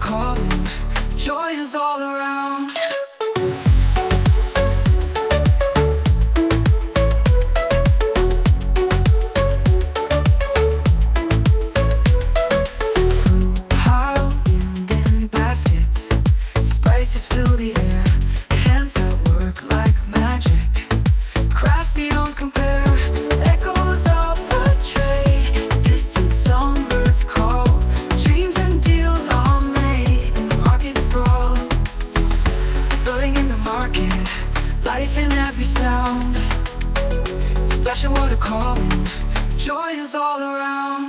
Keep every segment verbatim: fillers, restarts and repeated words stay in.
calling, joy is all around. Fruit piled in baskets, spices fill the air, hands that work like magic, crafts beyond compare. Echoes of the tray, distant songbirds call, dreams and deals are made in markets thrall. Floating in the market, life in every sound, splashing water calling, joy is all around.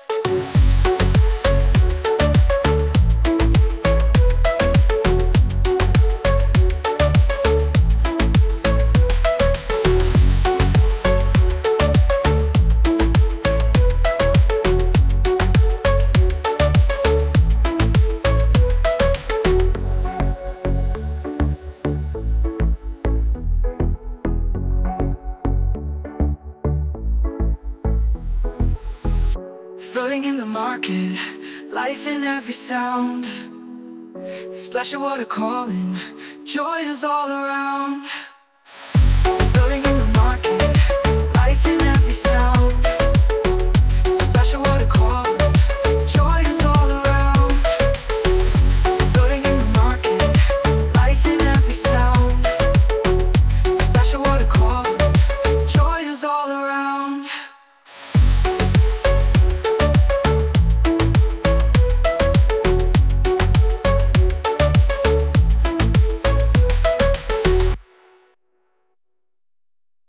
Floating in the market, life in every sound, splash of water calling, joy is all around. Floating in the market, life in every sound.